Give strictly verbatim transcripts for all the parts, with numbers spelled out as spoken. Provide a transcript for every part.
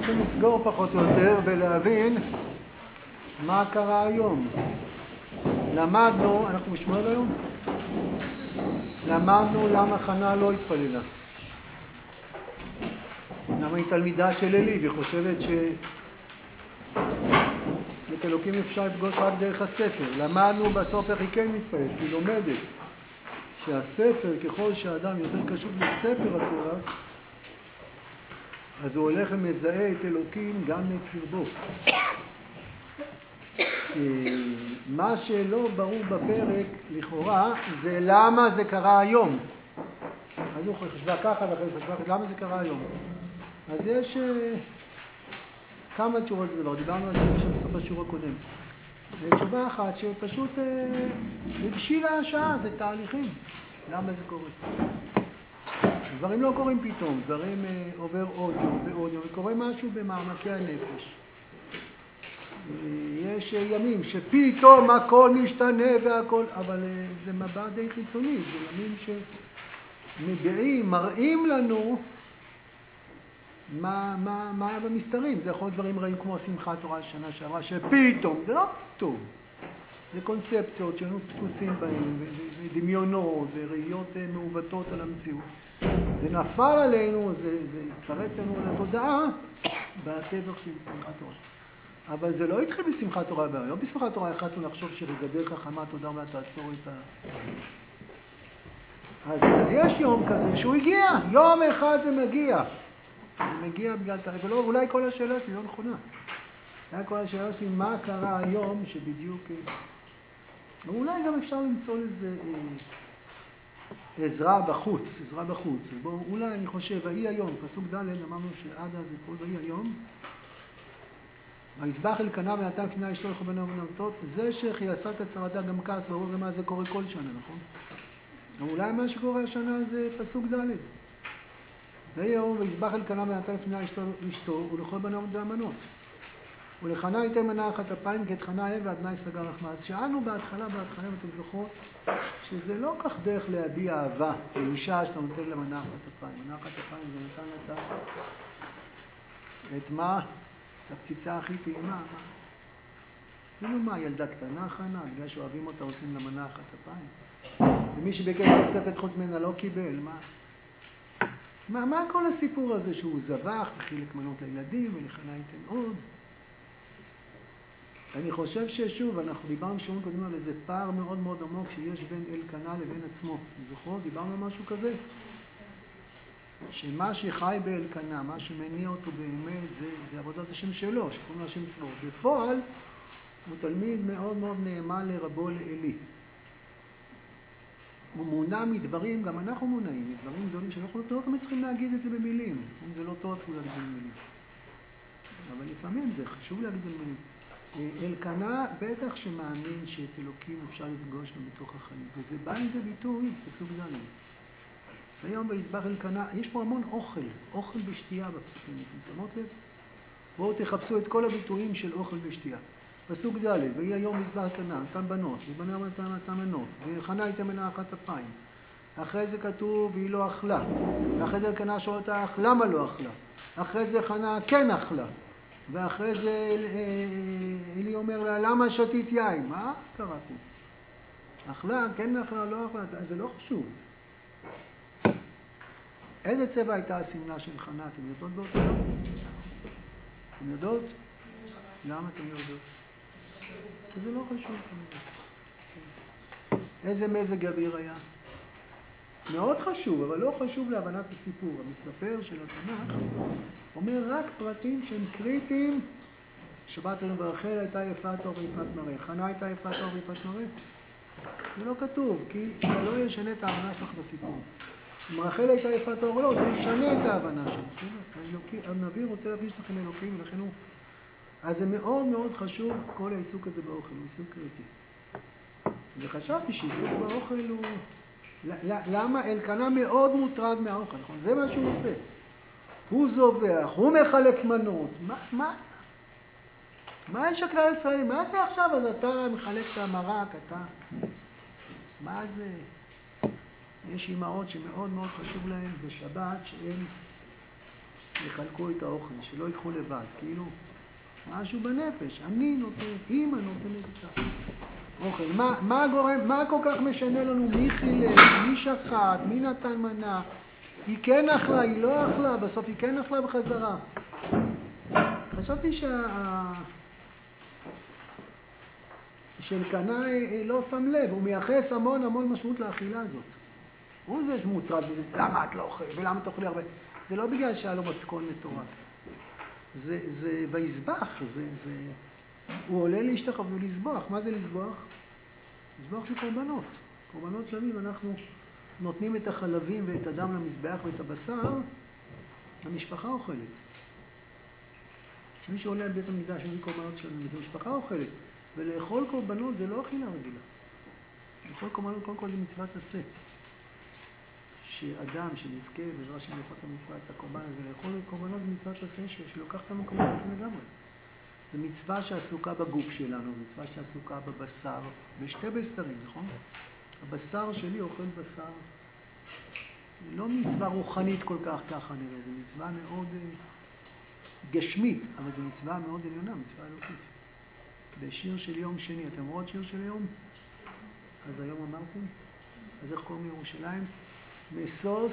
צריכים לסגור פחות או יותר ולהבין מה קרה היום. למדנו, אנחנו בשמואל היום? למדנו למה חנה לא התפללה. למה היא תלמידה של אלי והיא חושבת שאת אלוקים אפשר לפגוש רק דרך הספר. למדנו בסוף איך היא כן מתפללת, היא לומדת שהספר, ככל שהאדם יותר קשור לספר התורה, אז הוא הולך ומזהה את אלוקים גם מקרבו. מה שלא ברור בפרק לכאורה זה למה זה קרה היום. אז הוא חשבה ככה ואחרי חשבה למה זה קרה היום. אז יש כמה תשובות לדבר, דיברנו על זה בסוף השיעור הקודם. תשובה אחת שפשוט הבשילה השעה, זה תהליכים. למה זה קורה? דברים לא קורים פתאום, דברים עובר עוד יום ועוד יום, וקורה משהו במעמקי הנפש. יש ימים שפתאום הכל משתנה והכל, אבל זה מבט די חיצוני, זה ימים שמביעים, מראים לנו מה, מה, מה היה במסתרים. זה יכול להיות דברים רעים כמו שמחת תורה שנה שעברה, שפתאום, זה לא פתאום. זה קונספציות שהיינו דפוסים בהם, ודמיונות, וראיות מעוותות על המציאות. זה נפל עלינו, זה, זה התפרץ לנו לתודעה בטבח של שמחת תורה. אבל זה לא התחיל בשמחת תורה בעיה. לא בשמחת תורה החלטנו לחשוב שרגדל חכמה תודה ומה תעצור את ה... אז, אז יש יום כזה שהוא הגיע, יום אחד זה מגיע. זה מגיע בגלל תאריך, ולא, אולי כל השאלה שלי לא נכונה. אולי כל השאלה שלי מה קרה היום שבדיוק... ואולי גם אפשר למצוא לזה אה, עזרה בחוץ, עזרה בחוץ. בואו, אולי אני חושב, והיא היום, פסוק ד' אמרנו שעד אז זה כל והיא היום, ויזבח אלקנה ונתן לפני אשתו לכל בני ובנותיו, זה שכי עשה את הצרתה גם כעס, ברור למה זה קורה כל שנה, נכון? ואולי מה שקורה השנה זה פסוק ד'. ויהום ויזבח אלקנה ונתן לפני אשתו ולכל בני ובנות. ולחנה הייתה מנחת אפיים, כי את חנה היה ואדוני סגר רחמה. אז שאלנו בהתחלה, בהתחלה, ואתם זוכרות, שזה לא כך דרך להביע אהבה לאישה שאתה נותן לה מנחת אפיים. מנחת אפיים זה נתן את ה... את מה? את הפציצה הכי טעימה. כאילו מה, ילדה קטנה חנה, בגלל שאוהבים אותה עושים לה מנחת אפיים. ומי שביקש תוספת חוץ ממנה לא קיבל, מה? מה, מה כל הסיפור הזה שהוא זבח וחילק מנות לילדים ולחנה ייתן עוד? אני חושב ששוב, אנחנו דיברנו שיעורים קודמים על איזה פער מאוד מאוד עמוק שיש בין אלקנה לבין עצמו. זוכרות? דיברנו על משהו כזה? שמה שחי באלקנה, מה שמניע אותו באמת, זה, זה עבודת השם שלו, שקוראים לו השם צבאות. בפועל, הוא תלמיד מאוד מאוד נאמן לרבו לאלי. הוא מונע מדברים, גם אנחנו מונעים, מדברים גדולים שאנחנו לא תמיד צריכים להגיד את זה במילים. אם זה לא טוב, אפילו להגיד במילים. אבל לפעמים זה חשוב להגיד במילים. אלקנה בטח שמאמין שאת אלוקים אפשר לפגוש לו מתוך החיים, וזה בא לזה ביטוי בפסוק ד'. היום ויזבח אלקנה, יש פה המון אוכל, אוכל בשתייה בפסוקים, אתם שמות לב? בואו תחפשו את כל הביטויים של אוכל בשתייה. פסוק ד', ויהי היום ויזבח אלקנה, נתן בנות, ובנה נתן נתן מנות, וחנה הייתה מנחת אפיים. אחרי זה כתוב, והיא לא אכלה. ואחרי זה אלקנה שואל אותה, למה לא אכלה? אחרי זה חנה כן אכלה. ואחרי זה אלי אומר לה, למה שתית יין? מה קרה פה? אכלה, כן אכלה, לא אכלה, זה לא חשוב. איזה צבע הייתה השמלה של חנה? אתם יודעות באותו יום? אתם יודעות? למה אתם יודעות? זה לא חשוב. איזה מזג אוויר היה? מאוד חשוב, אבל לא חשוב להבנת הסיפור. המספר של התנ"ך אומר רק פרטים שהם קריטיים. שבת לנו ברחל הייתה יפת אור ויפת מראה. חנה הייתה יפת אור ויפת מראה. זה לא כתוב, כי זה לא ישנה את ההבנה שלך בסיפור. אם רחל הייתה יפת אור או לא, זה ישנה את ההבנה שלך. הנביא רוצה להביא לכם אלוקים, ולכן הוא... אז זה מאוד מאוד חשוב, כל העיסוק הזה באוכל, הוא עיסוק קריטי. וחשבתי שעיסוק באוכל הוא... למה? אלקנה מאוד מוטרד מהאוכל, נכון? זה מה שהוא עושה. הוא זובח, הוא מחלק מנות. מה, מה? מה יש הכלל ישראלי? מה זה עכשיו? אז אתה מחלק את המרק, אתה... מה זה? יש אימהות שמאוד מאוד חשוב להן בשבת, שהן יחלקו את האוכל, שלא ייקחו לבד, כאילו משהו בנפש, אני נותנת, אמא נותנת את האוכל. מה, מה גורם, מה כל כך משנה לנו מי חילל, מי שחט, מי נתן מנה, היא כן אכלה, היא לא אכלה, בסוף היא כן אכלה בחזרה. חשבתי שה... שאלקנה לא שם לב, הוא מייחס המון המון משמעות לאכילה הזאת. הוא זה שמוטרד מזה, למה את לא אוכלת ולמה את אוכלי הרבה? זה לא בגלל שהיה לו מתכון מטורף. זה, זה ויזבח, זה, זה... הוא עולה להשתחוות ולזבוח. מה זה לזבוח? לזבוח זה קורבנות. קורבנות שלמים, אנחנו נותנים את החלבים ואת הדם למזבח ואת הבשר, המשפחה אוכלת. כשמי שעולה על בית המקדש, מביא קורבנות שלמים, זה משפחה אוכלת. ולאכול קורבנות זה לא אכילה רגילה. לאכול קורבנות קודם כל זה מצוות עשה. שאדם שנזכה בעזרת השם לאכול את המצווה, את הקורבן הזה, לאכול קורבנות זה מצוות עשה שלוקח אותנו קורבנות לגמרי. זה מצווה שעסוקה בגוף שלנו, מצווה שעסוקה בבשר, בשתי בשרים, נכון? הבשר שלי אוכל בשר. זה לא מצווה רוחנית כל כך ככה נראה, זה מצווה מאוד גשמית, אבל זה מצווה מאוד עליונה, מצווה אלוקית. בשיר של יום שני, אתם רואים שיר של יום? אז היום אמרתם? אז איך קוראים לירושלים? משוש,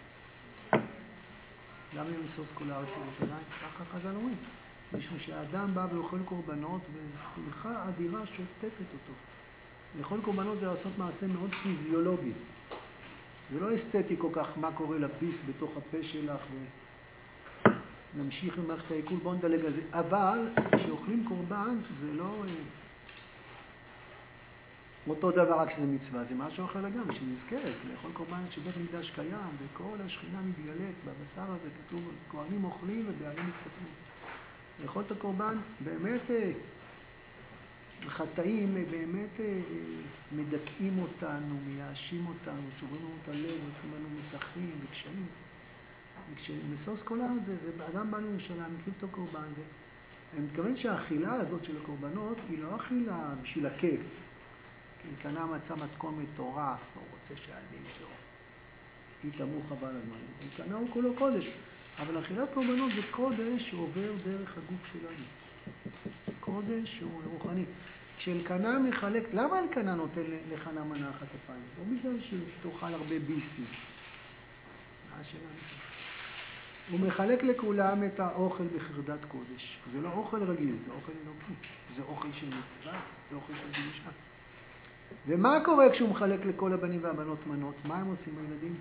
למה משוש כל הארץ לירושלים? ככה חז"ל אומרים. משום שהאדם בא ואוכל קורבנות ושמחה אדירה שוטפת אותו. לאכול קורבנות זה לעשות מעשה מאוד פיזיולוגי. זה לא אסתטי כל כך מה קורה לביס בתוך הפה שלך ונמשיך במערכת העיכול, בוא נדלג על זה. אבל כשאוכלים קורבן זה לא אותו דבר רק שזה מצווה, זה משהו אחר לגמרי, שנזכרת, לאכול קורבן שבית מקדש קיים וכל השכינה מתגלית בבשר הזה, כתוב, כהנים אוכלים ובעלים מתקטנים. לאכול את הקורבן באמת חטאים באמת מדכאים אותנו, מייאשים אותנו, שוברים לנו את הלב, עושים לנו מתחים וקשיים. וכשמשוש כל הארץ זה, זה אדם בא לירושלים, מקריב את הקורבן, אני מתכוון שהאכילה הזאת של הקורבנות היא לא אכילה בשביל הכיף. כי אלקנה מצא מתכון מטורף, הוא רוצה שהדין שלו יתאמו חבל הזמן. אלקנה הוא כולו קודש, אבל אכילת קורבנות זה קודש שעובר דרך הגוף שלנו. קודש שהוא רוחני. כשאלקנה מחלק, למה אלקנה נותן לחנה מנה אחת הפעם? לא בגלל שתאכל הרבה ביסים. מה השאלה? הוא מחלק לכולם את האוכל בחרדת קודש. זה לא אוכל רגיל, זה אוכל אלוקי. זה אוכל של מצווה, זה אוכל של קדושה. ומה קורה כשהוא מחלק לכל הבנים והבנות מנות? מה הם עושים הילדים?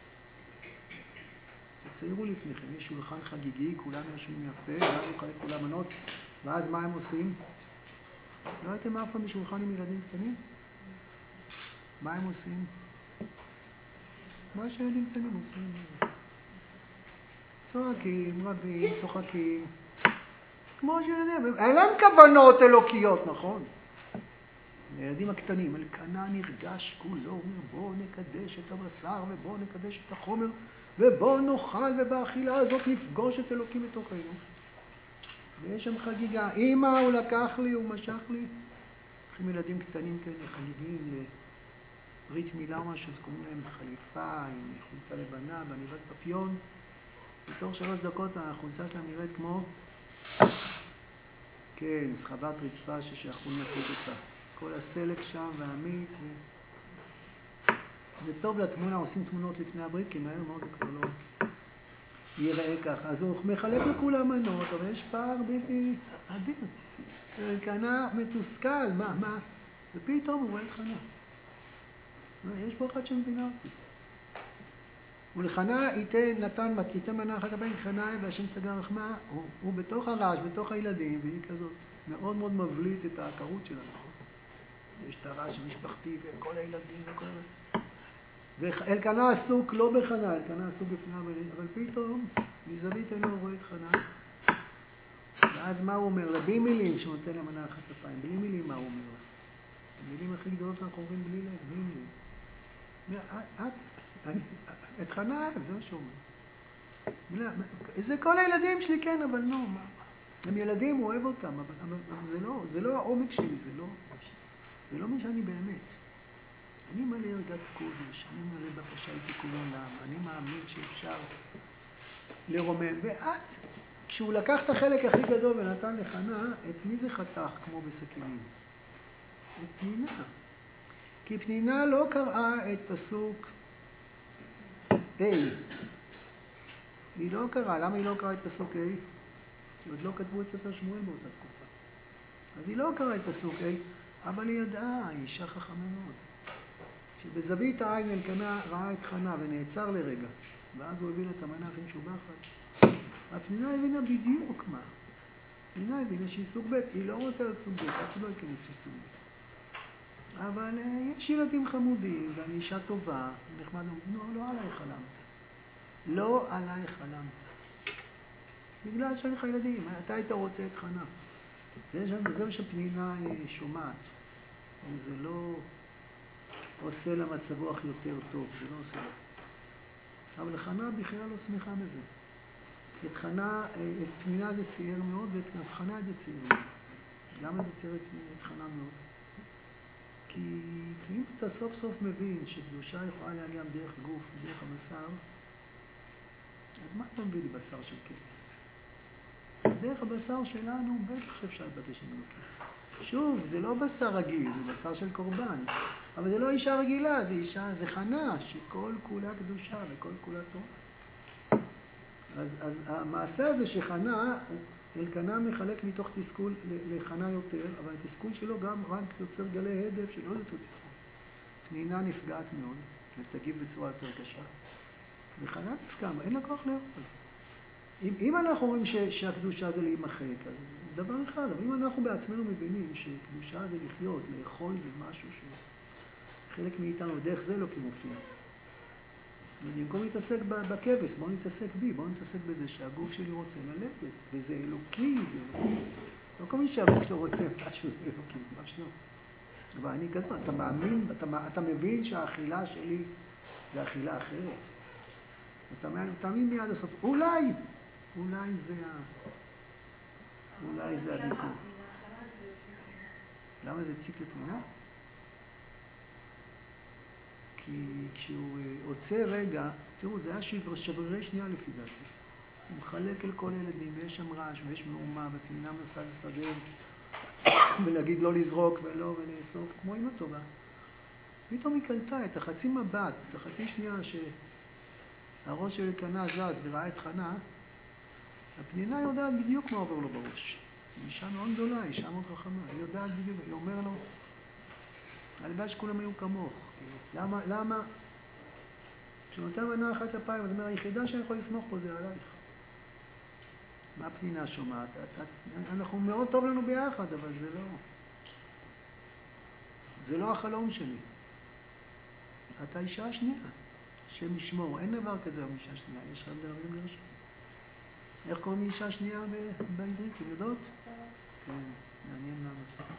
תציירו לפניכם, יש שולחן חגיגי, כולם יושבים יפה, ואז הוא מחלק כולם מנות, ואז מה הם עושים? לא הייתם אף פעם בשולחן עם ילדים קטנים? מה הם עושים? מה שילדים קטנים עושים? צועקים, רבים, צוחקים. כמו שילדים, אין להם כוונות אלוקיות, נכון? הילדים הקטנים, אלקנה נרגש כולו, אומר בואו נקדש את הבשר ובואו נקדש את החומר ובואו נאכל ובאכילה הזאת נפגוש את אלוקים בתוכנו. ויש שם חגיגה, אמא הוא לקח לי, הוא משך לי. הולכים ילדים קטנים כאלה חגיגים לברית מילה או משהו, אז קוראים להם חליפה עם חולצה לבנה ועניבת פפיון. בתוך שלוש דקות החולצה שלהם נראית כמו כן, סחבת רצפה ששייכו נפות אותה. כל הסלק שם והעמית ו... זה טוב לתמונה, עושים תמונות לפני הברית, כי מהר מאוד זה כבר לא ייראה ככה. אז הוא מחלק לכולם מנות, אבל יש פער בלתי אדיר. אלקנה מתוסכל, מה, מה? ופתאום הוא רואה את חנה. יש פה אחד שמבינה אותי. ולחנה ייתן, נתן, ייתן מנה אחת הבאים, חנה והשם סגר רחמה, הוא, הוא בתוך הרעש, בתוך הילדים, והיא כזאת מאוד מאוד מבליט את העקרות שלנו. יש את הרעש המשפחתי וכל הילדים וכל הילדים. ואלקנה עסוק לא בחנה, אלקנה עסוק בפני הבנים, אבל פתאום מזווית אינו רואה את חנה. ואז מה הוא אומר לה? בלי מילים שהוא נותן למנה אחת הפעמים, בלי מילים מה הוא אומר לה? המילים הכי גדולות אנחנו אומרים בלי לב, בלי מילים. את, אני, את חנה אהב, זה מה שהוא אומר. זה כל הילדים שלי כן, אבל לא, מה? הם ילדים, הוא אוהב אותם, אבל, אבל, אבל זה לא, זה לא העומק שלי, זה לא, זה לא מי שאני באמת. אני מלא הרגת קודש, אני מלא בקשה לתיקון עולם, אני מאמין שאפשר לרומם. ואז, כשהוא לקח את החלק הכי גדול ונתן לחנה, את מי זה חתך כמו בסכינים? את פנינה. כי פנינה לא קראה את פסוק A. היא לא קראה. למה היא לא קראה את פסוק A? כי עוד לא כתבו את ספר שמואל באותה תקופה. אז היא לא קראה את פסוק A, אבל היא ידעה, היא אישה חכמה מאוד. כשבזווית העין אלקנה ראה את חנה ונעצר לרגע, ואז הוא הביא לה את המנה הכי משובחת, הפנינה הבינה בדיוק מה. הפנינה הבינה שהיא סוג ב', היא לא רוצה להיות סוג ב', אף לא ייכנס לסוג ב'. אבל יש ילדים חמודים, ואני אישה טובה, נחמד, לא, לא עליי חלמת. לא עליי חלמת. בגלל שאני לך ילדים, אתה היית רוצה את חנה. זה מה שפנינה שומעת. זה לא עושה לה מצב רוח יותר טוב, זה לא עושה לה. אבל חנה בכלל לא שמחה בזה. את חנה, את פנינה זה צייר מאוד, ואת חנה זה צייר מאוד. למה זה צייר את חנה מאוד? כי אם אתה סוף סוף מבין שקדושה יכולה להגיע דרך גוף, דרך הבשר, אז מה אתה מביא לי בשר של כבש? דרך הבשר שלנו בטח שאפשר לבקש עם אלוקים. שוב, זה לא בשר רגיל, זה בשר של קורבן. אבל זה לא אישה רגילה, זה אישה, זה חנה, שכל כולה קדושה וכל כולה תורה. אז, אז המעשה הזה שחנה, אלקנה מחלק מתוך תסכול לחנה יותר, אבל התסכול שלו גם רק יוצר גלי הדף של עוד אותו תסכול. פנינה נפגעת מאוד, ותגיב בצורה יותר קשה. וחנה נפגע, אין לה כוח לאכול. אם, אם אנחנו אומרים ש, שהקדושה זה להימחק, אז דבר אחד, אבל אם אנחנו בעצמנו מבינים שקדושה זה לחיות, לאכול זה משהו שחלק מאיתנו, דרך זה לא כמופיע. במקום להתעסק בכבש, בואו נתעסק בי, בואו נתעסק בזה שהגוף שלי רוצה ללכת, וזה אלוקי, זה אלוקי. לא כל מי שהגוף שלו רוצה משהו, זה אלוקי, ממש לא. אבל אני כזו, אתה מאמין, אתה, אתה מבין שהאכילה שלי זה אכילה אחרת. אתה מאמין מיד הסוף, אולי, אולי זה ה... אולי זה הדיקור. למה זה ציק לפנינה? כי כשהוא עוצר רגע, תראו, זה היה שברירי שנייה לפי דעתי. הוא מחלק אל כל ילדים, ויש שם רעש, ויש מהומה, ופנינה מנסה לסדר, ולהגיד לא לזרוק ולא ולאסוף, כמו אמא טובה. פתאום היא קלטה את החצי מבט, את החצי שנייה שהראש של אלקנה זז וראה את חנה, הפנינה יודעת בדיוק מה עובר לו בראש. היא אישה מאוד גדולה, אישה מאוד חכמה, היא יודעת בדיוק, היא אומר לו, הלוואי שכולם היו כמוך. למה, למה? כשנותן מנה אחת אפיים, אז אומר, היחידה שאני יכול לסמוך פה זה עלייך. מה פנינה שומעת? את, את, אנחנו מאוד טוב לנו ביחד, אבל זה לא. זה לא החלום שלי. את האישה השנייה, שם ישמור. אין דבר כזה עם אישה שנייה, יש רק דברים לרשום. איך קוראים אישה שנייה בעברית? אתם יודעות? כן, מעניין למה.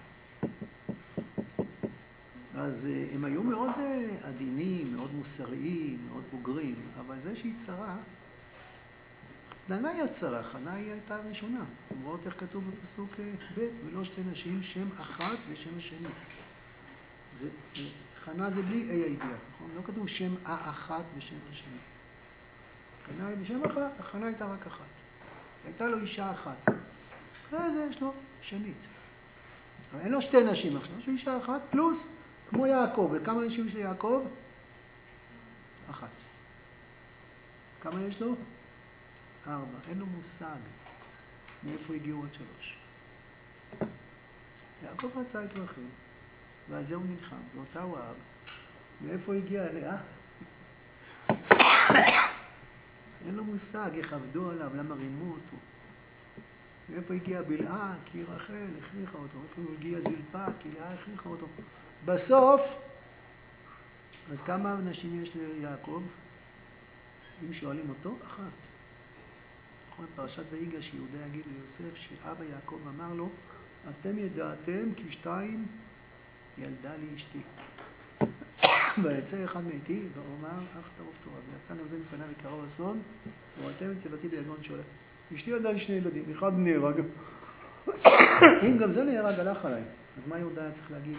אז הם היו מאוד עדינים, מאוד מוסריים, מאוד בוגרים, אבל זה שהיא צרה, חנה היא הצרה, חנה היא הייתה הראשונה. למרות איך כתוב בפסוק ב' ולא שתי נשים, שם אחת ושם השני. זה, חנה זה בלי אי הידיעה, נכון? לא כתוב שם האחת ושם השני. חנה היא בשם אחת, החנה הייתה רק אחת. הייתה לו אישה אחת. אחרי זה יש לו שנית. אבל אין לו שתי נשים עכשיו, יש לו אישה אחת פלוס כמו יעקב. וכמה נשים יש ליעקב? אחת. כמה יש לו? ארבע. אין לו מושג מאיפה הגיעו עוד שלוש. יעקב רצה את רחל, ועל זה הוא נלחם, ואותה הוא אהב. מאיפה הגיע אליה? אין לו מושג איך עבדו עליו, למה רימו אותו. מאיפה הגיע בלעה? כי רחל הכריחה אותו. מאיפה הוא הגיע זלפה? כי לאה הכריחה אותו. בסוף, אז כמה נשים יש ליעקב? אם שואלים אותו, אחת. נכון, פרשת ויגש, שיהודה יגיד ליוסף שאבא יעקב אמר לו, אתם ידעתם כי שתיים ילדה לי אשתי. ויצא אחד מאיתי, ואומר, אך טרוף תורה, ויצא נבזה מפניו וקרוב אסון, וראיתם את צבתי ביגון שולח. אשתי ילדה לי שני ילדים, אחד נהרג. אם גם זה נהרג, הלך עליי. אז מה יהודה היה צריך להגיד?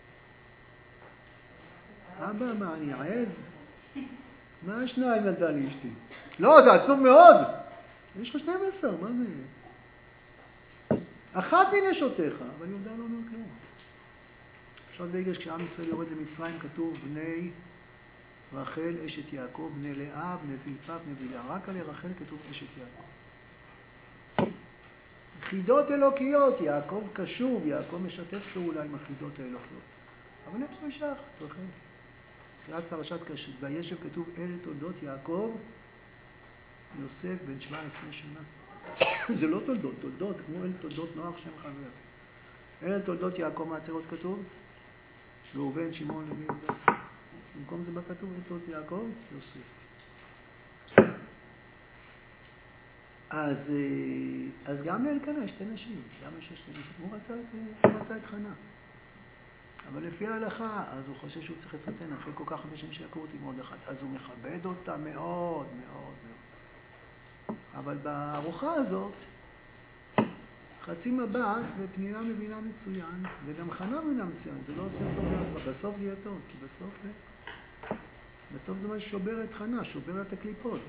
אבא, מה, אני עז? מה השניים ילדה לי אשתי? לא, זה עצוב מאוד. יש לך שתים עשרה, מה זה? אחת מנשותיך, אבל יהודה לא אומר כלום. עכשיו ויגש כשעם ישראל יורד למצרים כתוב בני רחל אשת יעקב, בני לאה, בני זלפה, בני בלהה. רק על רחל כתוב אשת יעקב. חידות אלוקיות, יעקב קשוב, יעקב משתף פעולה עם החידות האלוקיות. אבל הם שלושה אחת, רחל. תחילת פרשת קשת, בישב כתוב אלה תולדות יעקב, יוסף בן שבע עשרה שנה. זה לא תולדות, תולדות, כמו אלה תולדות נוח שם חבר. אלה תולדות יעקב מהצרות כתוב, ראובן, שמעון, לוי, יהודה. במקום זה בכתוב אלה תולדות יעקב, יוסף. אז, אז גם לאלקנה יש שתי נשים, למה יש שתי נשים? הוא רצה את, הוא רצה את חנה. אבל לפי ההלכה, אז הוא חושב שהוא צריך לצטן אחרי כל כך הרבה שנים שיעקב אותי מאוד אחת. אז הוא מכבד אותה מאוד, מאוד, מאוד. אבל בארוחה הזאת, חצי מבט ופנינה מבינה מצוין, וגם חנה מבינה מצוין. זה לא עושה טוב לעצמה, בסוף זה יהיה טוב, כי בסוף זה, בסוף זה מה ששובר את חנה, שובר את הקליפות.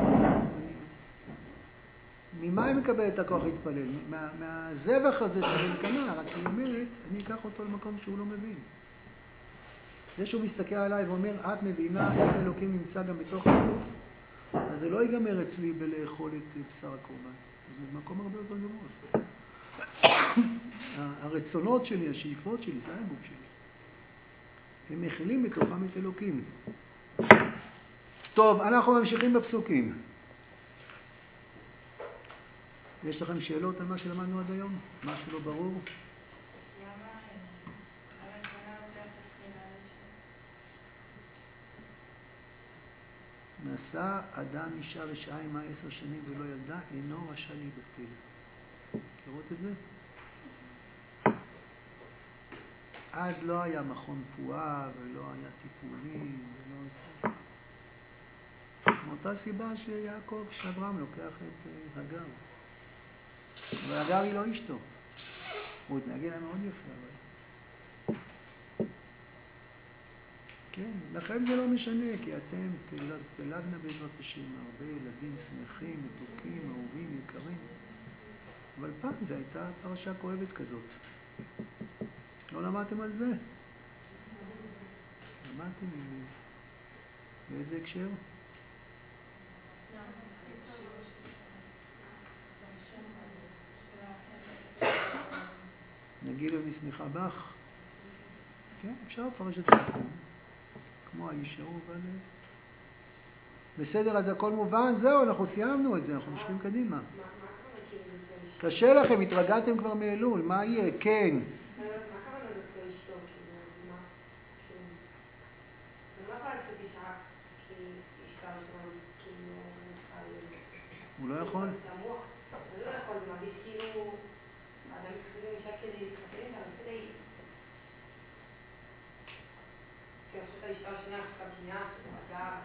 ממה היא מקבלת את הכוח להתפלל? מה, מהזבח הזה של אלקנה, רק היא אומרת, אני אקח אותו למקום שהוא לא מבין. זה שהוא מסתכל עליי ואומר, את מבינה איך אלוקים נמצא גם בתוך הגוף, אז זה לא ייגמר אצלי בלאכול את בשר הקורבן. זה מקום הרבה יותר גמור. הרצונות שלי, השאיפות שלי, זה הגוף שלי. הם מכילים בתוכם את אלוקים. טוב, אנחנו ממשיכים בפסוקים. יש לכם שאלות על מה שלמדנו עד היום? משהו לא ברור? נשא אדם אישה ושעה עמה עשר שנים ולא ילדה, אינו רשע להיבטל. תראו את זה? אז לא היה מכון פועה ולא היה טיפולים ולא זה. מאותה סיבה שיעקב, שאברהם לוקח את הגר. אבל הגר היא לא אשתו. הוא התנהג לה מאוד יפה, אבל... כן, לכם זה לא משנה, כי אתם תלד, תלדנה בעזרת השם, הרבה ילדים שמחים, מתוקים, אהובים, יקרים. אבל פעם זו הייתה פרשה כואבת כזאת. לא למדתם על זה? למדתם עם... באיזה הקשר? נגילה ונשמחה בך. כן, אפשר פרשת סיכום. כמו האיש ההוא, אבל... בסדר, אז הכל מובן. זהו, אנחנו סיימנו את זה, אנחנו משכים קדימה. קשה לכם, התרגלתם כבר מאלול, מה יהיה? כן. הוא לא יכול? זה לא יכול, זה מרגיש כאילו האדם מתחתן עם אישה כדי להתחתן איתה, אבל כדי כי אני חושבת האישה השנייה עכשיו בנייה של אדם,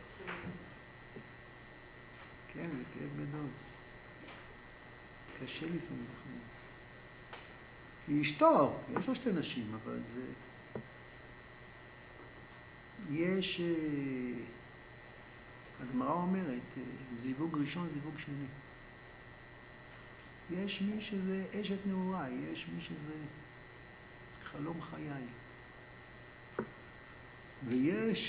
כן, זה כאב גדול. קשה לפעמים. היא אשתו, יש לו שתי נשים, אבל זה... יש... הגמרא אומרת, זיווג ראשון, זיווג שני. יש מי שזה אשת נעוריי, יש מי שזה חלום חיי. ויש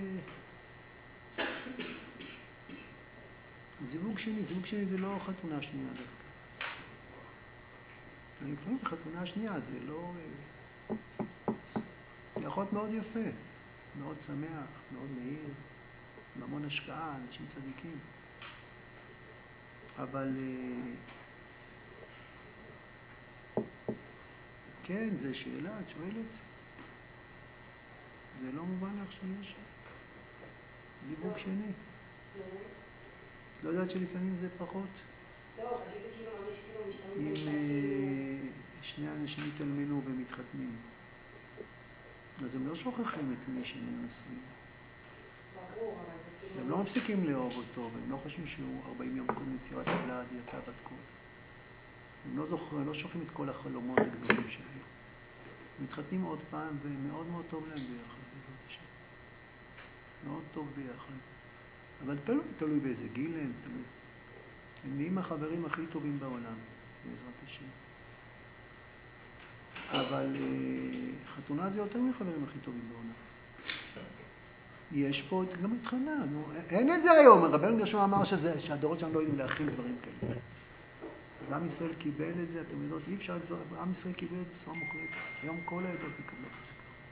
זיווג שני, זיווג שני זה לא חתונה שנייה דווקא. לפעמים חתונה שנייה זה לא... זה יכול להיות מאוד יפה, מאוד שמח, מאוד מהיר, עם המון השקעה, אנשים צדיקים. אבל... כן, זו שאלה, את שואלת? זה לא מובן לך שיש זיווג שני. לא יודעת שלפעמים זה פחות? לא, פשוט זה כאילו מרגיש כאילו משתמשים באישה כאילו... שני אנשים מתאלמנו ומתחתנים. אז הם לא שוכחים את מי שהם נשואים. ברור, אבל זה כאילו... הם לא מפסיקים לאהוב אותו, והם לא חושבים שהוא ארבעים יום קודם יצירת הולד, יצא בת קול. הם לא זוכרים, לא שוכחים את כל החלומות הגדולים שלהם. מתחתנים עוד פעם, ומאוד מאוד טוב להם ביחד, בעזרת השם. מאוד טוב ביחד. אבל תלוי, תלוי באיזה גיל הם, תלוי. הם נהיים החברים הכי טובים בעולם, בעזרת השם. אבל חתונה זה יותר מחברים הכי טובים בעולם. יש פה גם את חנה, נו, אין את זה היום, רבנו גרשום אמר שזה, שהדורות שלנו לא יודעים להכין דברים כאלה. אז עם ישראל קיבל את זה, אתם יודעות, אי אפשר לגזור, עם ישראל קיבל את זה בצורה מוחלטת. היום כל העדות מקבלות את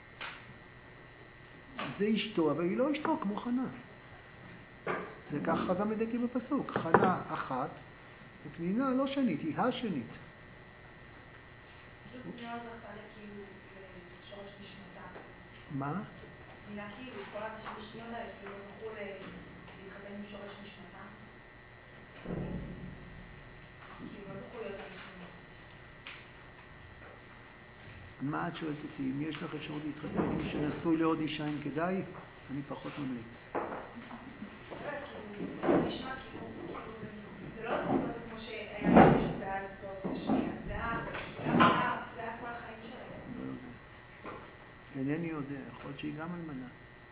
זה. זה אשתו, אבל היא לא אשתו כמו חנה. זה כך חז"ל מדייקים בפסוק, חנה אחת, ופנינה לא שנית, היא השנית. פשוט פנינה זכתה לכאילו לשורש נשמתה. מה? פנינה כאילו, כל האנשים השניות האלה כאילו לא זכו להתחתן עם שורש נשמתה. כאילו לא זכו להיות הנשמות. מה את שואלת אותי? אם יש לך אפשרות להתחתן עם מי שנשוי לעוד אישה אם כדאי, אני פחות ממליץ. זה נשמע כאילו, זה לא כמו שהיה מישהו ואז באופציה שנייה, זה היה כל החיים שלהם. לא יודע. אינני יודע, יכול להיות שהיא גם אלמנה.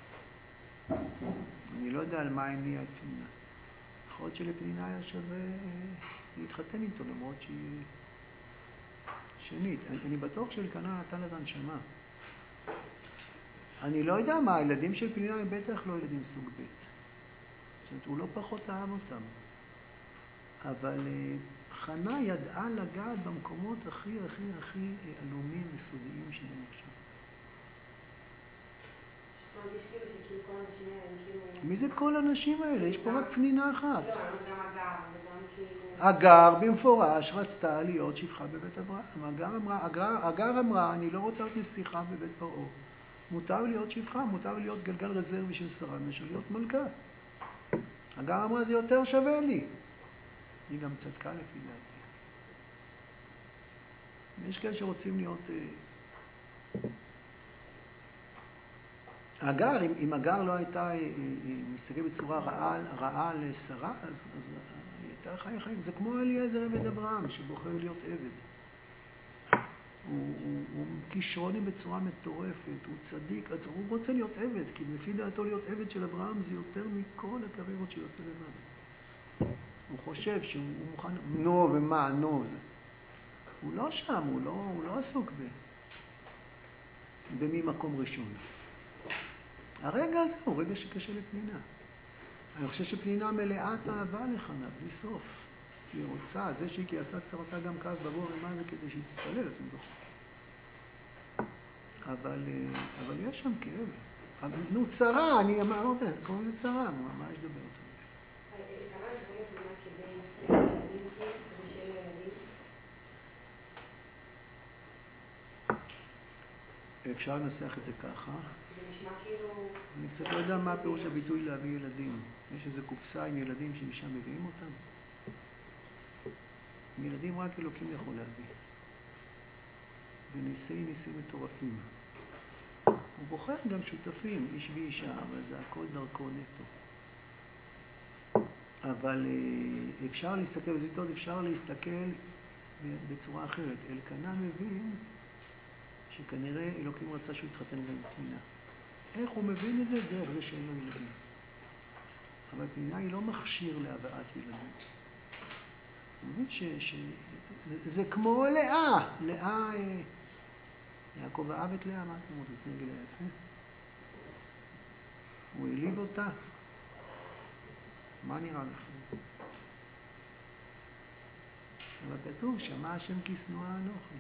אני לא יודע על מה הניעה את פנינה. יכול להיות שלפנינה היה שווה להתחתן איתו, למרות שהיא שנית. אני בטוח שאלקנה נתן לה את הנשמה. אני לא יודע מה, הילדים של פנינה הם בטח לא ילדים סוג ב'. זאת אומרת, הוא לא פחות אהב אותם. אבל חנה ידעה לגעת במקומות הכי הכי הכי עלומים וסודיים של הנפשה. מי זה כל האנשים האלה? יש פה רק פנינה אחת. לא, גם אגר, וגם כאילו... אגר במפורש רצתה להיות שפחה בבית אברהם. אגר אמרה, אגר, אגר אמרה, אני לא רוצה להיות נסיכה בבית פרעה. מותר להיות שפחה, מותר להיות גלגל רזרבי של שרה, מאשר להיות מלכה. אגר אמרה, זה יותר שווה לי. היא גם צדקה לפי דעתי. יש כאלה שרוצים להיות... אגר, אם, אם אגר לא הייתה מסתכלת בצורה רעה, רעה לשרה, אז, אז היא הייתה חי חיים. זה כמו אליעזר עבד אברהם, שבוחר להיות עבד. הוא, הוא, הוא כישרוני בצורה מטורפת, הוא צדיק, אז הוא רוצה להיות עבד, כי לפי דעתו להיות עבד של אברהם זה יותר מכל הקריירות שיוצא לבד. הוא חושב שהוא מוכן, נו ומה, נו. זה. הוא לא שם, הוא לא, הוא לא עסוק ב... במי מקום ראשון. הרגע הזה הוא רגע שקשה לפנינה. אני חושב שפנינה מלאת אהבה לחנה, בלי סוף. כי היא רוצה, זה שהיא כי עשה צרתה גם כעס בבור, ומה זה כדי שהיא תתפלל, אתם זוכרים. אבל, אבל יש שם כאב. אבל, נו, צרה, אני אמרתי, קוראים לזה צרה, מה יש לדבר אותם? כמה דברים פנינה כדי ילדים, כדי שיהיה לילדים? אפשר לנסח את זה ככה. זה נשמע כאילו... אני קצת לא יודע מה הפירוש הביטוי להביא ילדים. יש איזו קופסה עם ילדים שמשם מביאים אותם. ילדים רק אלוקים יכול להביא. וניסי ניסים מטורפים. הוא בוחר גם שותפים, איש ואישה, אבל זה הכל דרכו נטו. אבל אפשר להסתכל, בזיתות אפשר להסתכל בצורה אחרת. אלקנה מבין שכנראה אלוקים רצה שהוא יתחתן גם עם פנינה. איך הוא מבין את זה? דרך זה שאין לו ילדים. אבל פנינה היא לא מכשיר להבאת ילדים. הוא מבין ש... ש... זה, זה כמו לאה. לאה... יעקב אהב את לאה, מה אתם רוצים נגד היפה? הוא העליב אותה. מה נראה לכם? אבל כתוב, שמע השם כי שנואה אנוכי.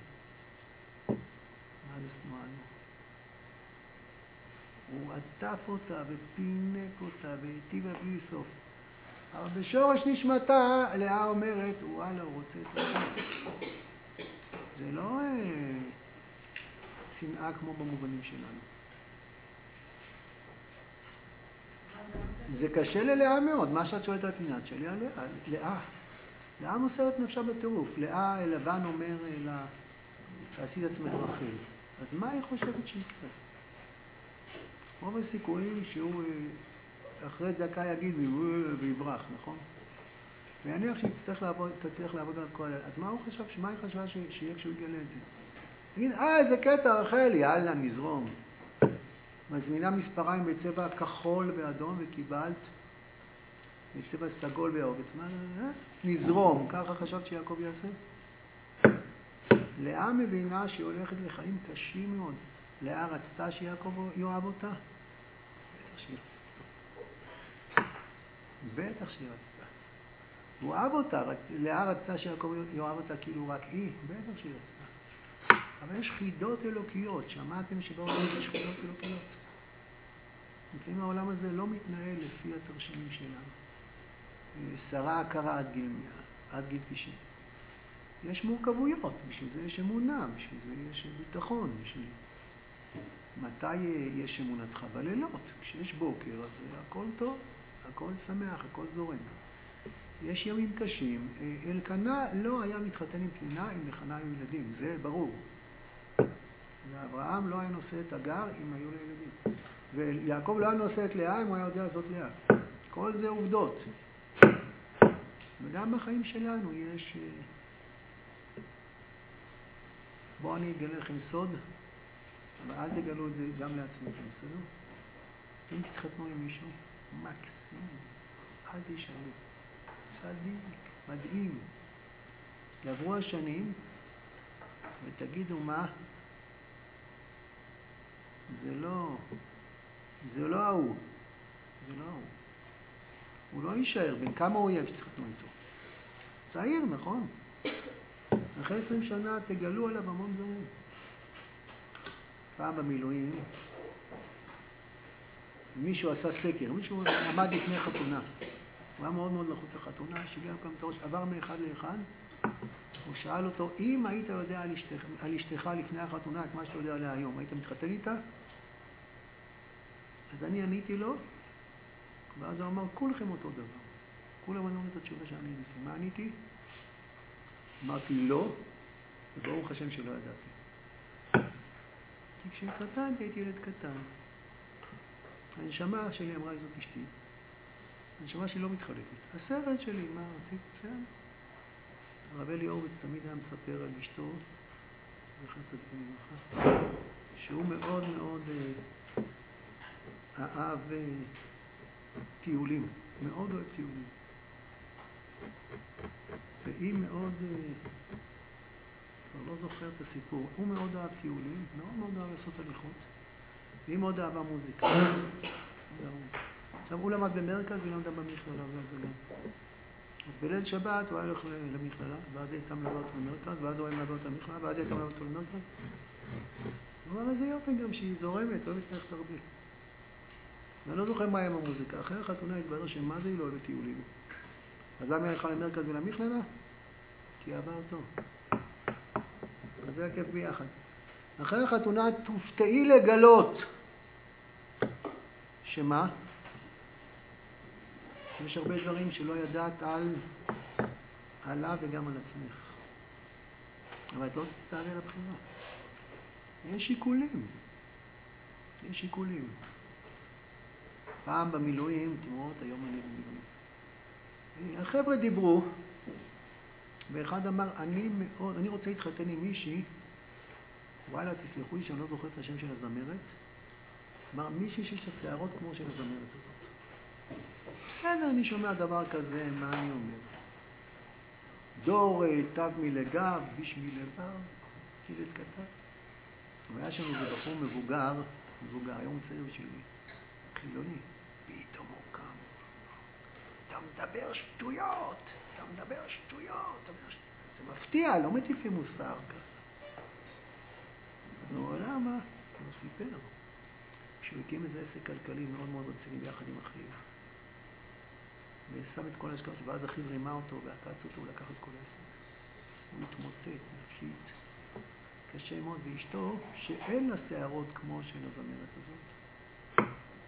מה זה שנואה אנוכי? הוא עטף אותה ופינק אותה והיטיבה בלי סוף. אבל בשורש נשמתה, לאה אומרת, וואלה, הוא רוצה את זה. זה לא אה, שנאה כמו במובנים שלנו. זה קשה ללאה מאוד. מה שאת שואלת על פינת שלי, על לאה. לאה. לאה מוסרת נפשה בטירוף. לאה, לבן אומר לה, תעשי את עצמך רחל. אז מה היא חושבת שיקרה? רוב הסיכויים שהוא אחרי דקה יגיד ויברח, נכון? ויניח שהיא תצטרך לעבוד, תצטרך לעבוד על כל... אז מה הוא חשב? מה היא חשבה שיהיה כשהוא יגלה את זה? תגיד, אה, איזה קטע, רחל, יאללה, נזרום. מזמינה מספריים בצבע כחול ואדום וקיבלת בצבע סגול ויעוקץ. מה, אה? נזרום, ככה חשבת שיעקב יעשה? לאה מבינה שהיא הולכת לחיים קשים מאוד. לאה רצתה שיעקב יאהב אותה? בטח שהיא רצתה. בטח שהיא רצתה. הוא אהב אותה, לאה רצתה שיעקב יאהב אותה כאילו רק היא? בטח שהיא רצתה. אבל יש חידות אלוקיות, שמעתם שבעולם יש חידות אלוקיות? לפעמים העולם הזה לא מתנהל לפי התרשימים שלנו. שרה הכרה עד גיל מאה, עד גיל תשעים. יש מורכבויות, בשביל זה יש אמונה, בשביל זה יש ביטחון, בשביל... מתי יש אמונתך? בלילות. כשיש בוקר, אז הכל טוב, הכל שמח, הכל זורם. יש ימים קשים. אלקנה לא היה מתחתן עם פנינה אם לחנה עם ילדים, זה ברור. ואברהם לא היה נושא את הגר אם היו לה ילדים. ויעקב לא היה נושא את לאה אם הוא היה יודע זאת לאה. כל זה עובדות. וגם בחיים שלנו יש... בואו אני אגלה לכם סוד, אבל אל תגלו את זה גם לעצמכם, בסדר? אם תתחתנו עם מישהו, מקסים, אל תשאלו. צדיק, מדהים. יעברו השנים, ותגידו מה? זה לא, זה לא ההוא, זה לא ההוא. הוא לא יישאר, בין כמה הוא יהיה שתתחתנו איתו. צעיר, נכון? אחרי עשרים שנה תגלו עליו המון דברים. פעם במילואים, מישהו עשה סקר, מישהו עמד לפני חתונה. הוא היה מאוד מאוד לחוץ לחתונה, שיגע כמה תורש, עבר מאחד לאחד. הוא שאל אותו, אם היית יודע על אשתך, על אשתך לפני החתונה, את מה שאתה יודע עליה היום, היית מתחתן איתה? אז אני עניתי לו, ואז הוא אמר, כולכם אותו דבר. כולם ענו את התשובה שאני עניתי. מה עניתי? אמרתי לא, וברוך השם שלא ידעתי. כי כשהתחתנתי הייתי ילד קטן. הנשמה שלי אמרה לי זאת אשתי. הנשמה שלי לא מתחלפת. הסרט שלי, מה רציתי? בסדר. הרב אלי הורוביץ תמיד היה מספר על אשתו, זכר צדיק לברכה, שהוא מאוד מאוד אה, אהב אה, טיולים. מאוד אוהב טיולים. והיא מאוד... אה, כבר לא זוכר את הסיפור. הוא מאוד אהב טיולים, מאוד מאוד אהב לעשות הליכות. והיא מאוד אהבה מוזיקה. עכשיו, הוא למד במרכז והיא למדה במכללה והזגן. אז בליל שבת הוא היה הולך למכללה, ואז היא הייתה מלווה אותו למרכז, ואז הוא היה מלווה אותו למכללה, ואז היא הייתה מלווה אותו למרכז. הוא אמר, איזה יופי גם שהיא זורמת, אוהבת ללכת הרבה. ואני לא זוכר מה היה עם המוזיקה. אחרי החתונה התברר שמה זה היא לא אוהבת טיולים. אז למה היא הלכה למרכז ולמכללה? כי אהבה אותו. אז זה הכיף ביחד. אחרי החתונה תופתעי לגלות. שמה? יש הרבה דברים שלא ידעת על עליו וגם על עצמך. אבל את לא תצטערי על הבחירה. יש שיקולים. יש שיקולים. פעם במילואים, תמרות, היום אני במילואים. החבר'ה דיברו, ואחד אמר, אני מאוד, אני רוצה להתחתן עם מישהי, וואלה, תסלחו לי שאני לא זוכר את השם של הזמרת, אמר, מישהי שיש לה שערות כמו של הזמרת הזאת. בסדר, אני שומע דבר כזה, מה אני אומר? דור תו מלגב, ביש מלבר, ילד קטן. והיה שם איזה בחור מבוגר, מבוגר, היום צעיר בשבילי, חילוני. פתאום הוא קם. אתה מדבר שטויות, אתה מדבר שטויות, אתה מדבר שטויות. זה מפתיע, לא מטיפים מוסר ככה. אז הוא עולה, מה? הוא סיפר. כשהוא הקים איזה עסק כלכלי מאוד מאוד רציני ביחד עם אחיו. ושם את כל ההשקעות, ואז אחיו רימה אותו ועקץ אותו, הוא לקח את כל העסק. הוא התמוטט נפשית. קשה מאוד, ואשתו, שאין לה שערות כמו של הזמרת הזאת,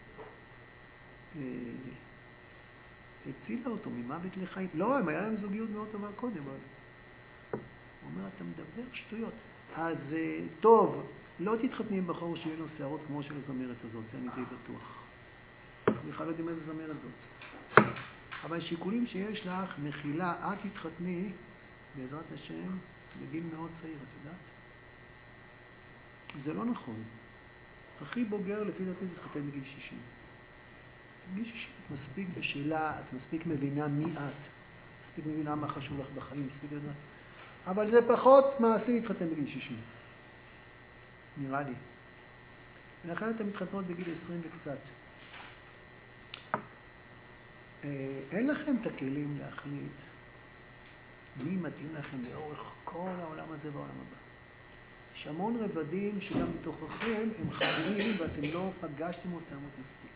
הצילה אותו ממוות לחיים. לא, הם היה להם זוגיות מאוד טובה קודם, אבל... הוא אומר, אתה מדבר שטויות. אז טוב, לא תתחתני עם בחור שיהיה לו שערות כמו של הזמרת הזאת, זה אני די בטוח. בכלל לא יודעים איזה זמרת זאת. אבל שיקולים שיש לך, מחילה, את תתחתני, בעזרת השם, בגיל מאוד צעיר, את יודעת? זה לא נכון. הכי בוגר לפי דעתי תתחתן בגיל שישים. בגיל שישים את מספיק בשאלה, את מספיק מבינה מי את, מספיק מבינה מה חשוב לך בחיים, מספיק לדעת. אבל זה פחות מעשי להתחתן בגיל שישים, נראה לי. ולכן אתן מתחתנות בגיל עשרים וקצת. אין לכם את הכלים להחליט מי מתאים לכם לאורך כל העולם הזה והעולם הבא. יש המון רבדים שגם בתוככם הם חיים ואתם לא פגשתם אותם עוד מספיק.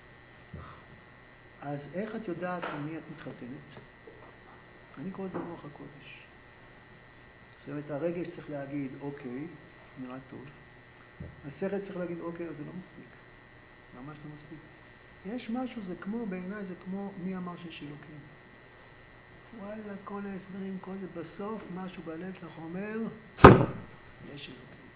אז איך את יודעת עם מי את מתחתנת? אני קורא את זה ברוח הקודש. זאת אומרת, הרגש צריך להגיד, אוקיי, נראה טוב. השכל צריך להגיד, אוקיי, אז זה לא מספיק. ממש לא מספיק. יש משהו, זה כמו, בעיניי זה כמו מי אמר שיש אלוקים. וואלה, כל ההסברים, כל זה, בסוף משהו בלב שלך אומר, יש אלוקים.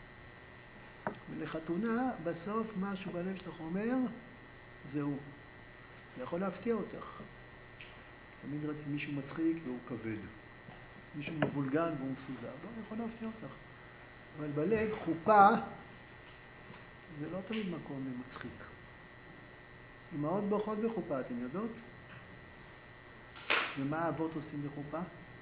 ולחתונה, בסוף משהו בלב שלך אומר, זהו. זה יכול להפתיע אותך. תמיד רציתי מישהו מצחיק והוא כבד. מישהו מבולגן והוא מסודר. לא, יכול להפתיע אותך. אבל בלב, חופה, זה לא תמיד מקום מצחיק. אמהות בוכות בחופה, אתן יודעות? ומה האבות עושים בחופה?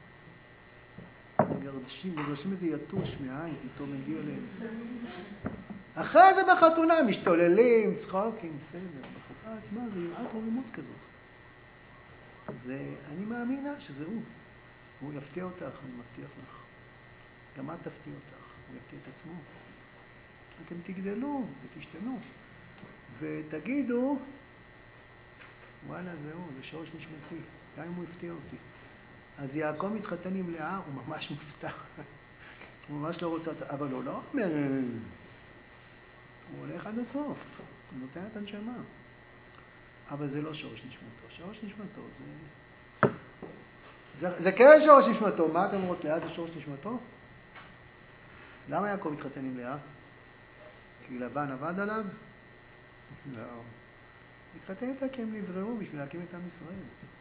מגרשים, מגרשים איזה יתוש מהעין, פתאום מגיע אליהם. אחרי זה בחתונה, משתוללים, צחוקים, בסדר. בחופה עצמה זה יראת רוממות כזאת. זה, אני מאמינה שזה הוא. הוא יפתיע אותך, אני מבטיח לך. גם את תפתיע אותך, הוא יפתיע את עצמו. אתם תגדלו ותשתנו. ותגידו, וואלה, זהו, זה שורש נשמתי. גם אם הוא הפתיע אותי. אז יעקב מתחתן עם לאה, הוא ממש מופתע. הוא ממש לא רוצה, אבל הוא לא אומר, הוא הולך עד הסוף, הוא נותן את הנשמה. אבל זה לא שורש נשמתו. שורש נשמתו זה... זה, זה כן שורש נשמתו. מה אתם אומרות? לאה זה שורש נשמתו? למה יעקב מתחתן עם לאה? כי לבן עבד עליו? לא. מתחתן איתה כי הם נבראו בשביל להקים את עם ישראל.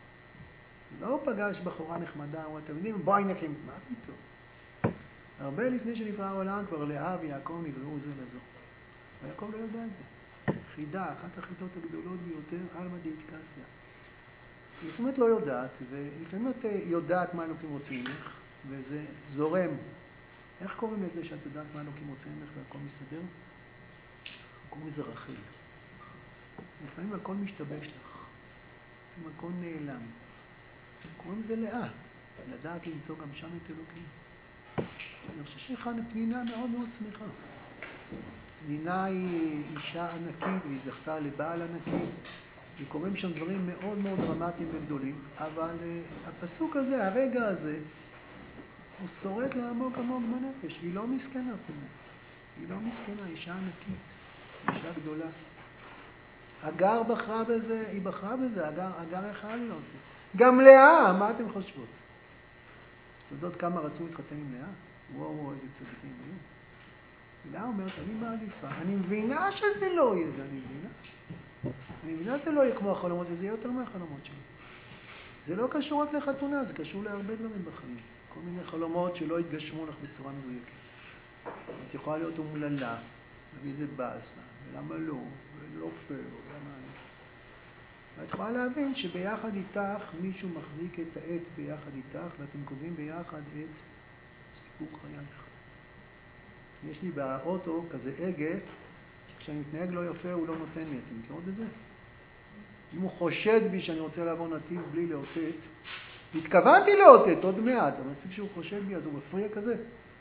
לא פגש בחורה נחמדה, אמרו, אתם יודעים, בואי נקים, מה פתאום? הרבה לפני שנברא העולם, כבר לאה ויעקב נבראו זה לזו. ויעקב לא יודע את זה. חידה, אחת החידות הגדולות ביותר, אלמא דאיטקסיה. לפעמים את לא יודעת, ולפעמים את יודעת מה אלוקים רוצים לך, וזה זורם. איך קוראים לזה שאת יודעת מה אלוקים רוצים לך והכל מסתדר? קוראים לזה רחל. לפעמים הכל משתבש לך, לפעמים הכל נעלם. קוראים לזה לאה, לדעת למצוא גם שם את אלוקים. אני חושב שאחד פנינה מאוד מאוד שמחה. פנינה היא אישה ענקית והיא זכתה לבעל ענקי. וקוראים שם דברים מאוד מאוד דרמטיים וגדולים, אבל uh, הפסוק הזה, הרגע הזה, הוא שורט לה עמוק עמוק בנפש. היא לא מסכנה פנינה. היא לא מסכנה, אישה ענקית, אישה גדולה. אגר בחרה בזה, היא בחרה בזה, אגר, אגר יכלה להיות זה. גם לאה, מה אתם חושבות? אתם יודעות כמה רצו להתחתן עם לאה? וואו וואו, איזה צדיקים היו. לאה אומרת, אני מעדיפה, אני מבינה שזה לא יהיה זה, אני מבינה. אני מבינה שזה לא יהיה כמו החלומות, וזה יהיה יותר מהחלומות שלי. זה לא קשור רק לחתונה, זה קשור להרבה דברים בחיים. כל מיני חלומות שלא יתגשמו לך בצורה מדויקת. את יכולה להיות אומללה, להביא זה באסה, ולמה לא, ולא פייר, ולמה אני. ואת יכולה להבין שביחד איתך מישהו מחזיק את העט ביחד איתך, ואתם קובעים ביחד את סיפור חייך. יש לי באוטו כזה הגה, כשאני מתנהג לא יפה הוא לא נותן לי, אתם מכירות את זה? אם הוא חושד בי שאני רוצה לעבור נתיב בלי לאותת, התכוונתי לאותת עוד מעט, אבל מספיק שהוא חושד בי אז הוא מפריע כזה.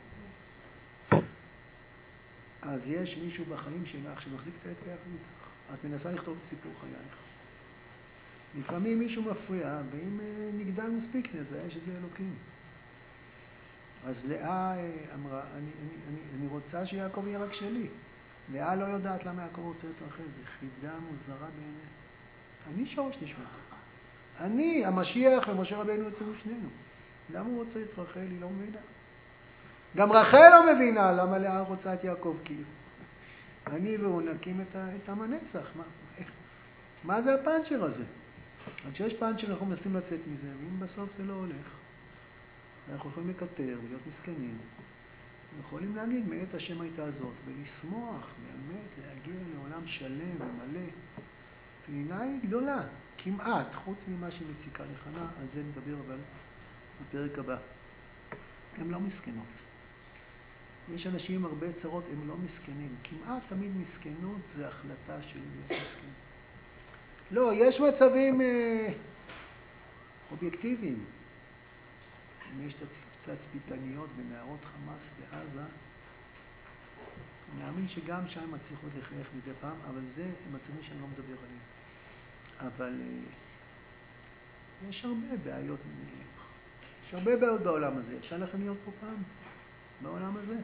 אז יש מישהו בחיים שלך שמחזיק את העט ביחד איתך. את מנסה לכתוב את סיפור חייך. לפעמים מישהו מפריע, ואם נגדל מספיק נזהה שזה אלוקים. אז לאה אמרה, אני, אני, אני, אני רוצה שיעקב יהיה רק שלי. לאה לא יודעת למה יעקב רוצה את רחל, זה חידה מוזרה בעיני. אני שורש נשמתו. אני, המשיח ומשה רבינו יצאו שנינו. למה הוא רוצה את רחל? היא לא מבינה. גם רחל לא מבינה למה לאה רוצה את יעקב, כי אני והוא נקים את, את עם הנצח. מה, מה זה הפאנצ'ר הזה? אז כשיש פאנצ'ר אנחנו מנסים לצאת מזה, ואם בסוף זה לא הולך, אנחנו יכולים לקטר ולהיות מסכנים. יכולים להגיד, מאת השם הייתה זאת, ולשמוח, באמת, להגיע לעולם שלם ומלא. פנינה היא גדולה, כמעט, חוץ ממה שהיא מציקה לחנה, על זה נדבר אבל בפרק הבא. הן לא מסכנות. יש אנשים עם הרבה צרות, הם לא מסכנים. כמעט תמיד מסכנות זה החלטה של להיות מסכן. לא, יש מצבים אה, אובייקטיביים. אם יש תצפיתניות בנערות חמאס בעזה, אני מאמין שגם שם מצליחות לחייך מדי פעם, אבל זה מצבים שאני לא מדבר עליהם. אבל אה, יש הרבה בעיות, יש הרבה בעיות בעולם הזה. אפשר לכם להיות פה פעם? בעולם הזה?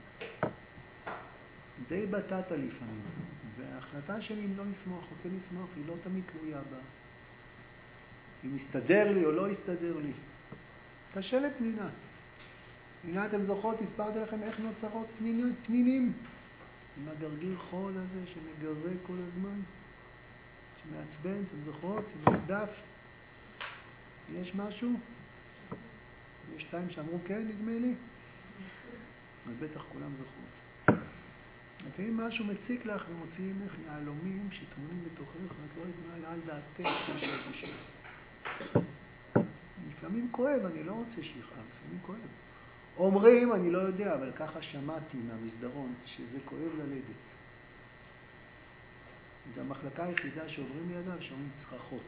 די בטטה לפעמים. וההחלטה שלי אם לא לסמוך או כן לסמוך היא לא תמיד תלויה בה. אם יסתדר לי או לא יסתדר לי. קשה לפנינה. פנינה, אתם זוכרות, הסברתי לכם איך נוצרות פנינים, פנינים. עם הגרגיר חול הזה שמגרה כל הזמן, שמעצבן, אתם זוכרות, עם הדף. יש משהו? יש שתיים שאמרו כן, נדמה לי? אז בטח כולם זוכרות. לפעמים משהו מציק לך ומוציא ממך יהלומים שטמונים בתוכך, ואת לא יודעת על דעתך שיש איזושהי. לפעמים כואב, אני לא רוצה שיכאב, לפעמים כואב. אומרים, אני לא יודע, אבל ככה שמעתי מהמסדרון, שזה כואב ללדת. זו המחלקה היחידה שעוברים לידיו, שאומרים צרחות.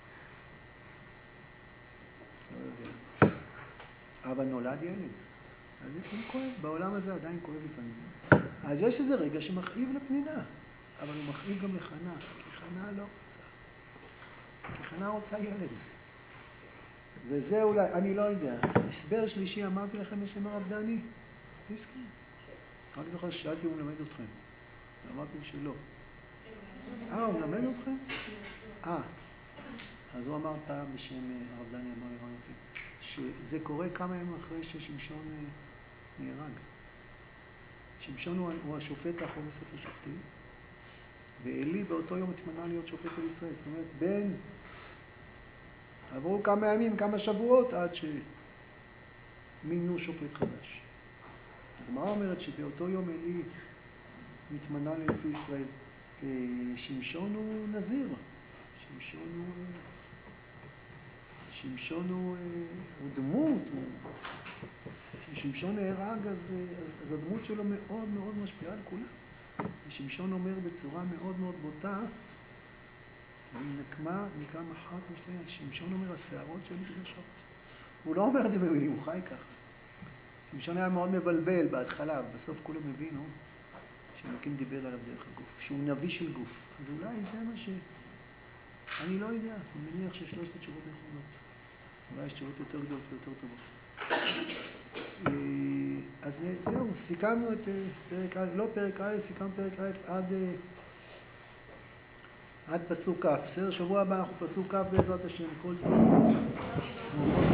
לא יודע. אבל נולד ילד. אז לפעמים כואב, בעולם הזה עדיין כואב לפעמים. אז יש איזה רגע שמכאיב לפנינה, אבל הוא מכאיב גם לחנה, כי חנה לא רוצה. כי חנה רוצה ילד. וזה אולי, אני לא יודע. הסבר שלישי, אמרתי לכם בשם הרב דני? פיסקי? רק זוכר ששאלתי אם הוא מלמד אתכם. אמרתי שלא. אה, הוא מלמד אתכם? אה. אז הוא אמר פעם בשם הרב דני, אמר לי רעיון יפה, שזה קורה כמה ימים אחרי ששמשון נהרג. שמשון הוא, הוא השופט האחרון בספר שופטים, ואלי באותו יום התמנה להיות שופט על ישראל. זאת אומרת, בין... עברו כמה ימים, כמה שבועות, עד שמינו שופט חדש. הגמרא אומרת שבאותו יום אלי מתמנה לנשיא ישראל. שמשון הוא נזיר. שמשון הוא... שמשון הוא, הוא דמות. כששמשון נהרג, אז, אז, אז הדמות שלו מאוד מאוד משפיעה על כולם. ושמשון אומר בצורה מאוד מאוד בוטה, נקמה, נקרא מחרת משתנה, שמשון אומר, השערות שלי קדושות. הוא לא אומר את זה במילים, הוא חי ככה. שמשון היה מאוד מבלבל בהתחלה, בסוף כולם הבינו שאלוקים דיבר עליו דרך הגוף, שהוא נביא של גוף. אז אולי זה מה ש... אני לא יודע, אני מניח ששלושת התשובות נכונות. אולי יש תשובות יותר גדולות ויותר טובות. אז זהו, סיכמנו את פרק א', לא פרק א', סיכמנו פרק א' עד... עד פסוק כ'. בסדר, שבוע הבא אנחנו פסוק כ' בעזרת השם, כל טוב.